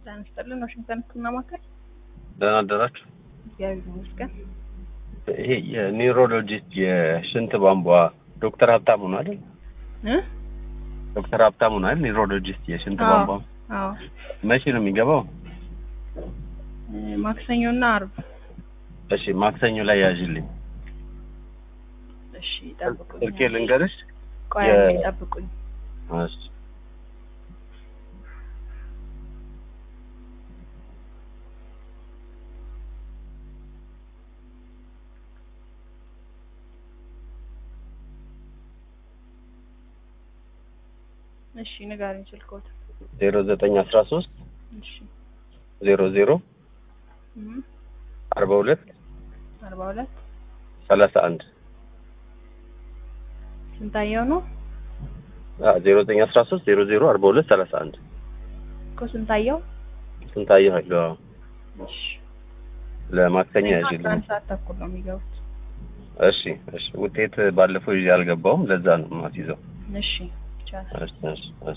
ዳንስተልን ዋሽንግተን ኩና ማከል ደህና አደራችሁ። እግዚአብሔር ይመስገን። ይሄ የኒውሮሎጂስት የሽንት ቧንቧ ዶክተር ሀብታሙ ነው አይደል? ዶክተር ሀብታሙ ነው አይደል? ኒውሮሎጂስት የሽንት ቧንቧ። አዎ። መቼ ነው የሚገባው? ማክሰኞና አርብ። እሺ ማክሰኞ ላይ ያዥልኝ። እሺ ጠብቁኝ። ስልኬ ልንገርሽ። ቆይ ጠብቁኝ። እሺ እሺ ንገረኝ ስልክዎት። 0913 እሺ 00 42 31 ስንታየው ነው? 0913 00 42 31 እኮ ስንታየው አለው። እሺ ለማክሰኞ ያዥልኝ። 11 ሰዓት ተኩል ነው የሚገቡት። እሺ ውጤት ባለፈው ይዤ አልገባውም፣ ለዛ ነው የማትይዘው። እሺ ይቻላል። እሺ